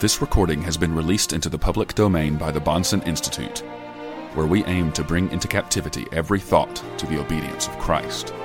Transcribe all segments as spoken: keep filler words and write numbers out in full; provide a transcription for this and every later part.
This recording has been released into the public domain by the Bahnsen Institute, where we aim to bring into captivity every thought to the obedience of Christ.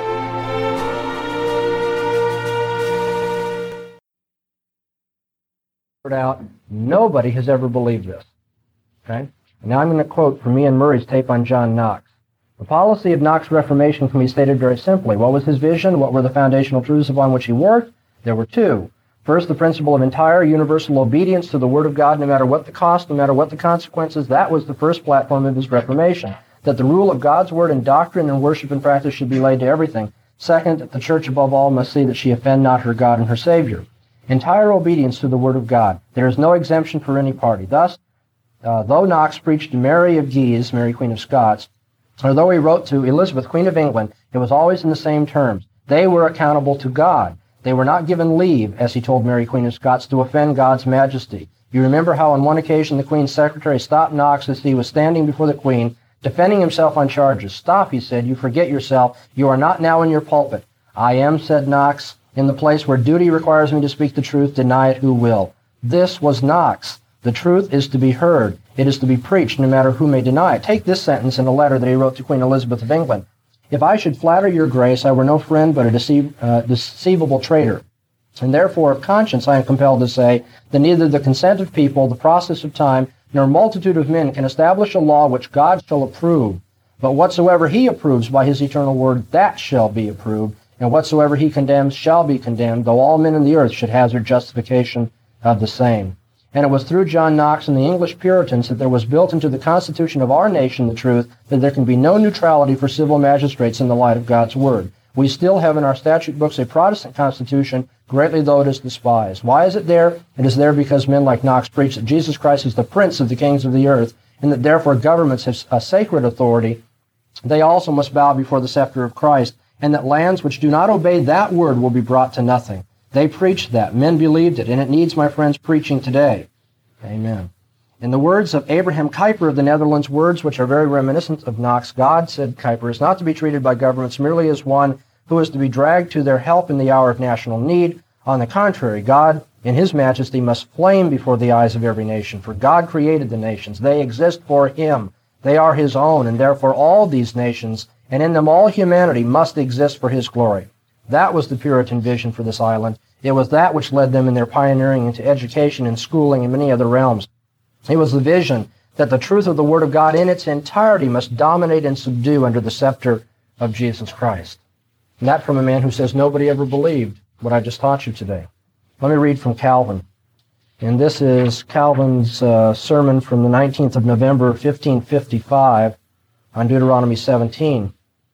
Out, nobody has ever believed this. Okay? And now I'm going to quote from Ian Murray's tape on John Knox. The policy of Knox's Reformation can be stated very simply. What was his vision? What were the foundational truths upon which he worked? There were two. First, the principle of entire universal obedience to the Word of God, no matter what the cost, no matter what the consequences. That was the first platform of his Reformation. That the rule of God's Word in doctrine and worship and practice should be laid to everything. Second, that the Church above all must see that she offend not her God and her Savior. Entire obedience to the Word of God. There is no exemption for any party. Thus, uh, though Knox preached to Mary of Guise, Mary Queen of Scots, or though he wrote to Elizabeth, Queen of England, it was always in the same terms. They were accountable to God. They were not given leave, as he told Mary Queen of Scots, to offend God's majesty. You remember how on one occasion the Queen's secretary stopped Knox as he was standing before the Queen, defending himself on charges. Stop, he said, you forget yourself. You are not now in your pulpit. I am, said Knox, in the place where duty requires me to speak the truth, deny it who will. This was Knox. The truth is to be heard. It is to be preached, no matter who may deny it. Take this sentence in a letter that he wrote to Queen Elizabeth of England. If I should flatter your grace, I were no friend but a deceiv- uh, deceivable traitor. And therefore of conscience I am compelled to say that neither the consent of people, the process of time, nor multitude of men can establish a law which God shall approve. But whatsoever he approves by his eternal word, that shall be approved. And whatsoever he condemns shall be condemned, though all men in the earth should hazard justification of the same. And it was through John Knox and the English Puritans that there was built into the Constitution of our nation the truth that there can be no neutrality for civil magistrates in the light of God's Word. We still have in our statute books a Protestant Constitution, greatly though it is despised. Why is it there? It is there because men like Knox preach that Jesus Christ is the Prince of the kings of the earth, and that therefore governments have a sacred authority. They also must bow before the scepter of Christ, and that lands which do not obey that word will be brought to nothing. They preached that. Men believed it, and it needs, my friends, preaching today. Amen. In the words of Abraham Kuyper of the Netherlands, words which are very reminiscent of Knox, God, said Kuyper, is not to be treated by governments merely as one who is to be dragged to their help in the hour of national need. On the contrary, God, in his majesty, must flame before the eyes of every nation, for God created the nations. They exist for him. They are his own, and therefore all these nations, and in them all humanity, must exist for his glory. That was the Puritan vision for this island. It was that which led them in their pioneering into education and schooling and many other realms. It was the vision that the truth of the Word of God in its entirety must dominate and subdue under the scepter of Jesus Christ. And that from a man who says nobody ever believed what I just taught you today. Let me read from Calvin. And this is Calvin's uh, sermon from the nineteenth of November, fifteen fifty-five, on Deuteronomy seventeen.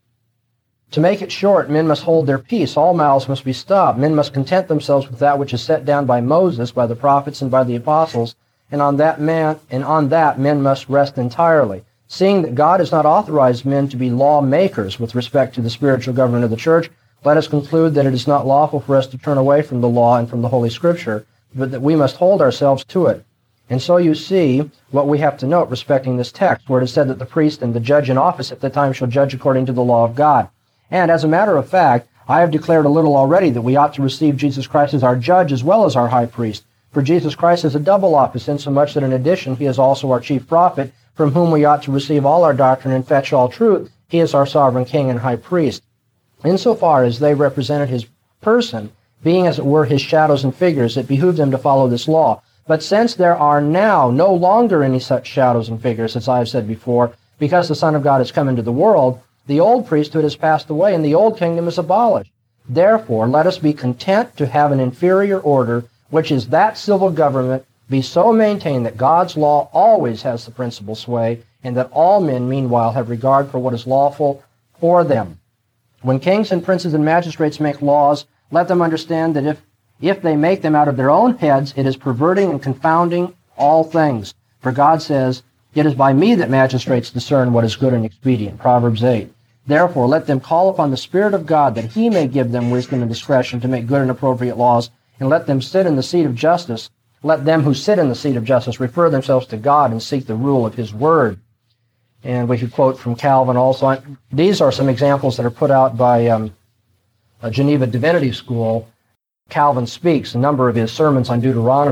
To make it short, men must hold their peace. All mouths must be stopped. Men must content themselves with that which is set down by Moses, by the prophets, and by the apostles. And on that man, and on that men must rest entirely. Seeing that God has not authorized men to be lawmakers with respect to the spiritual government of the church, let us conclude that it is not lawful for us to turn away from the law and from the Holy Scripture, but that we must hold ourselves to it. And so you see what we have to note respecting this text, where it is said that the priest and the judge in office at the time shall judge according to the law of God. And as a matter of fact, I have declared a little already that we ought to receive Jesus Christ as our judge as well as our high priest. For Jesus Christ is a double office, insomuch that in addition he is also our chief prophet, from whom we ought to receive all our doctrine and fetch all truth. He is our sovereign king and high priest. Insofar as they represented his person, being as it were his shadows and figures, it behooved them to follow this law. But since there are now no longer any such shadows and figures, as I have said before, because the Son of God has come into the world, the old priesthood has passed away, and the old kingdom is abolished. Therefore, let us be content to have an inferior order, which is that civil government be so maintained that God's law always has the principal sway, and that all men meanwhile have regard for what is lawful for them. When kings and princes and magistrates make laws, let them understand that if, if they make them out of their own heads, it is perverting and confounding all things. For God says, it is by me that magistrates discern what is good and expedient. Proverbs eight. Therefore, let them call upon the Spirit of God that he may give them wisdom and discretion to make good and appropriate laws, and let them sit in the seat of justice. Let them who sit in the seat of justice refer themselves to God and seek the rule of his word. And we could quote from Calvin also. These are some examples that are put out by um, Geneva Divinity School. Calvin speaks, a number of his sermons on Deuteronomy.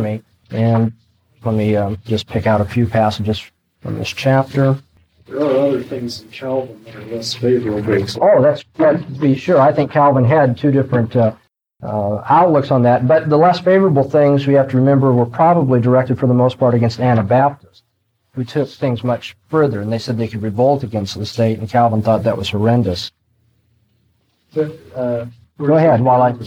And let me um, just pick out a few passages from this chapter. There are other things in Calvin that are less favorable. Oh, that's, that's to be sure. I think Calvin had two different uh, uh, outlooks on that. But the less favorable things, we have to remember, were probably directed for the most part against Anabaptists, who took things much further. And they said they could revolt against the state, and Calvin thought that was horrendous. But, uh, Go ahead while I...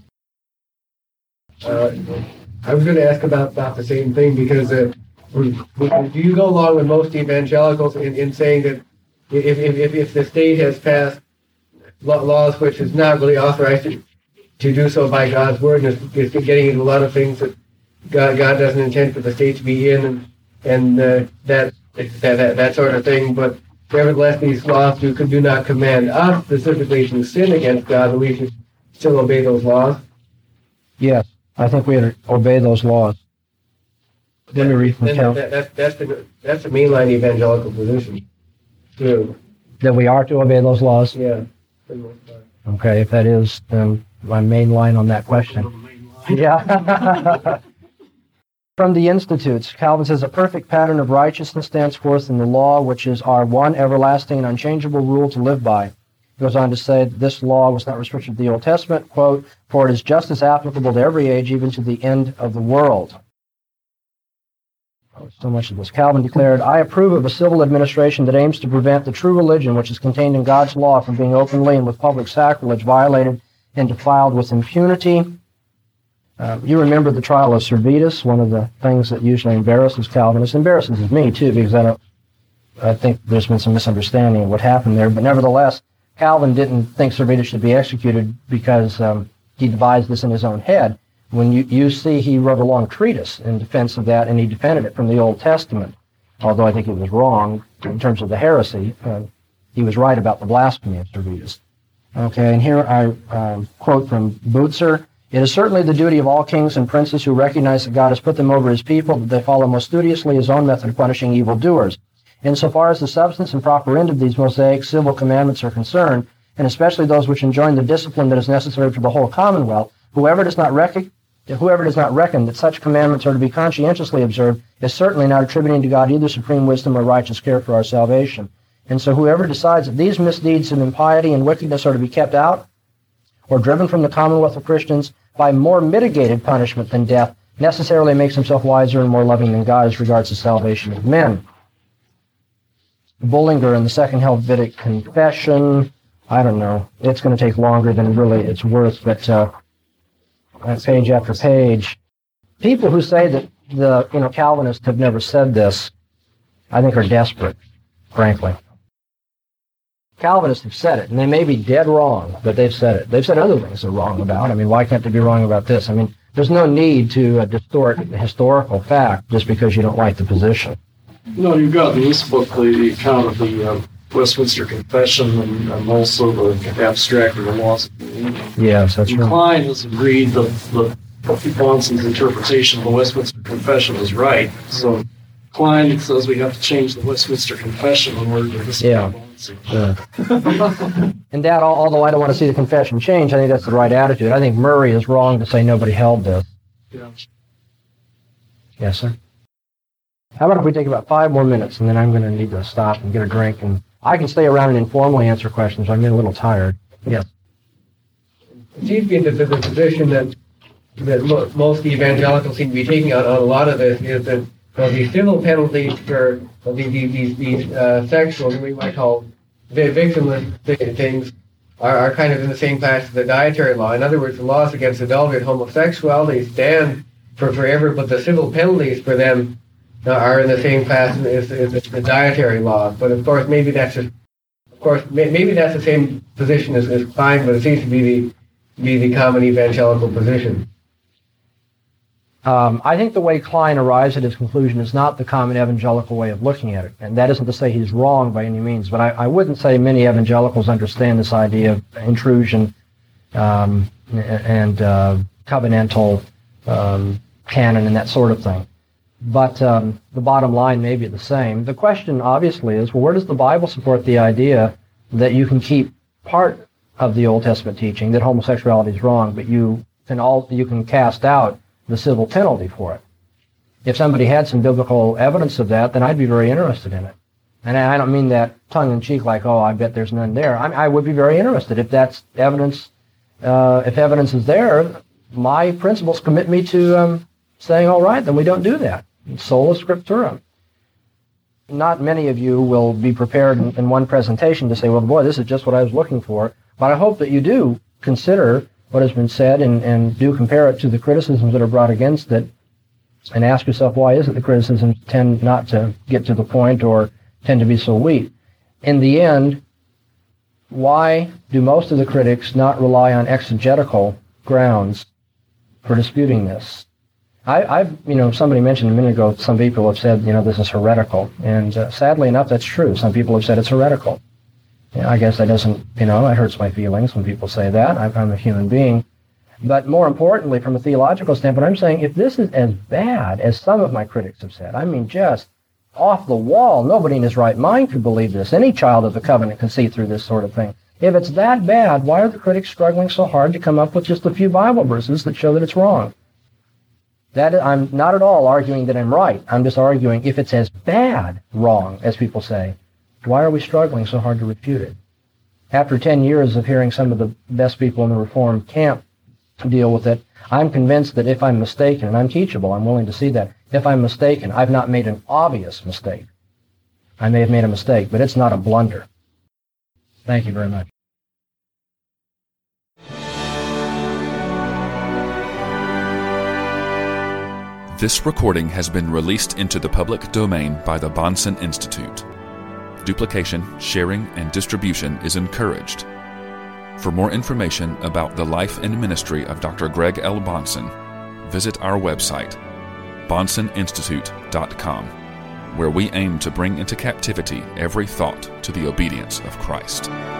Uh, I was going to ask about, about the same thing, because uh, do you go along with most evangelicals in, in saying that if, if, if the state has passed laws which is not really authorized to, to do so by God's word, and is getting into a lot of things that God, God doesn't intend for the state to be in, and, and uh, that, that, that that sort of thing, but nevertheless these laws do, do not command us specifically to sin against God, but we should still obey those laws? Yes, I think we had to obey those laws. Let me read from That, Calvin. that, that, that's the that's the mainline evangelical position, too. That we are to obey those laws? Yeah. Okay, if that is um, my main line on that question. Yeah. From the Institutes, Calvin says, a perfect pattern of righteousness stands forth in the law, which is our one everlasting and unchangeable rule to live by. He goes on to say that this law was not restricted to the Old Testament, quote, for it is just as applicable to every age, even to the end of the world. So much of this. Calvin declared, I approve of a civil administration that aims to prevent the true religion which is contained in God's law from being openly and with public sacrilege violated and defiled with impunity. Uh, you remember the trial of Servetus, one of the things that usually embarrasses Calvinists. Embarrasses me, too, because I don't, I think there's been some misunderstanding of what happened there. But nevertheless, Calvin didn't think Servetus should be executed because um, he devised this in his own head. When you, you see, he wrote a long treatise in defense of that, and he defended it from the Old Testament. Although I think it was wrong in terms of the heresy, uh, he was right about the blasphemy of Servetus. Okay, and here I uh, quote from Butzer. It is certainly the duty of all kings and princes who recognize that God has put them over his people that they follow most studiously his own method of punishing evildoers. Insofar as the substance and proper end of these Mosaic civil commandments are concerned, and especially those which enjoin the discipline that is necessary for the whole commonwealth, whoever does not reckon Whoever does not reckon that such commandments are to be conscientiously observed is certainly not attributing to God either supreme wisdom or righteous care for our salvation. And so whoever decides that these misdeeds of impiety and wickedness are to be kept out or driven from the commonwealth of Christians by more mitigated punishment than death necessarily makes himself wiser and more loving than God as regards the salvation of men. Bullinger in the Second Helvetic Confession, I don't know, it's going to take longer than really it's worth, but... Uh, page after page. People who say that the you know Calvinists have never said this, I think are desperate, frankly. Calvinists have said it, and they may be dead wrong, but they've said it. They've said other things they're wrong about. I mean, why can't they be wrong about this? I mean, there's no need to uh, distort historical fact just because you don't like the position. No, you've got in this book the, the account of the uh, Westminster Confession and, and also the abstract of the laws of the Union. Yes, that's right. Klein has agreed that the Bonson's interpretation of the Westminster Confession is right. So Klein says we have to change the Westminster Confession in order to listen yeah. to Bonson. Yeah. And that, although I don't want to see the confession change, I think that's the right attitude. I think Murray is wrong to say nobody held this. Yeah. Yes, sir. How about if we take about five more minutes, and then I'm going to need to stop and get a drink, and I can stay around and informally answer questions. I'm getting a little tired. Yes. It seems to be that the, the position that that mo- most evangelicals seem to be taking on, on a lot of this is that well, these civil penalties for well, these these, these uh, sexual, we might call victimless things, are, are kind of in the same class as the dietary law. In other words, the laws against adultery and homosexuality stand for forever, but the civil penalties for them are in the same class as, as the dietary laws. But of course, maybe that's just, of course, maybe that's the same position as, as Klein, but it seems to be the be the common evangelical position. Um, I think the way Klein arrives at his conclusion is not the common evangelical way of looking at it, and that isn't to say he's wrong by any means. But I, I wouldn't say many evangelicals understand this idea of intrusion um, and uh, covenantal um, canon and that sort of thing. But um, the bottom line may be the same. The question, obviously, is, well, where does the Bible support the idea that you can keep part of the Old Testament teaching, that homosexuality is wrong, but you can all you can cast out the civil penalty for it? if somebody had some biblical evidence of that, then I'd be very interested in it. And I don't mean that tongue-in-cheek, like, oh, I bet there's none there. I, I would be very interested if that's evidence. Uh, if evidence is there, my principles commit me to um, saying, all right, then we don't do that. Sola scriptura. Not many of you will be prepared in, in one presentation to say, well, boy, this is just what I was looking for. But I hope that you do consider what has been said and, and do compare it to the criticisms that are brought against it and ask yourself, why is it the criticisms tend not to get to the point or tend to be so weak? In the end, why do most of the critics not rely on exegetical grounds for disputing this? I, I've, you know, somebody mentioned a minute ago, some people have said, you know, this is heretical. And uh, sadly enough, that's true. Some people have said it's heretical. You know, I guess that doesn't, you know, that hurts my feelings when people say that. I, I'm a human being. But more importantly, from a theological standpoint, I'm saying if this is as bad as some of my critics have said, I mean, just off the wall, nobody in his right mind could believe this. Any child of the covenant can see through this sort of thing. If it's that bad, why are the critics struggling so hard to come up with just a few Bible verses that show that it's wrong? That I'm not at all arguing that I'm right. I'm just arguing if it's as bad wrong as people say, why are we struggling so hard to refute it? After ten years of hearing some of the best people in the Reformed camp deal with it, I'm convinced that if I'm mistaken, and I'm teachable, I'm willing to see that, if I'm mistaken, I've not made an obvious mistake. I may have made a mistake, but it's not a blunder. Thank you very much. This recording has been released into the public domain by the Bahnsen Institute. Duplication, sharing, and distribution is encouraged. For more information about the life and ministry of Doctor Greg L. Bahnsen, visit our website, bahnsen institute dot com, where we aim to bring into captivity every thought to the obedience of Christ.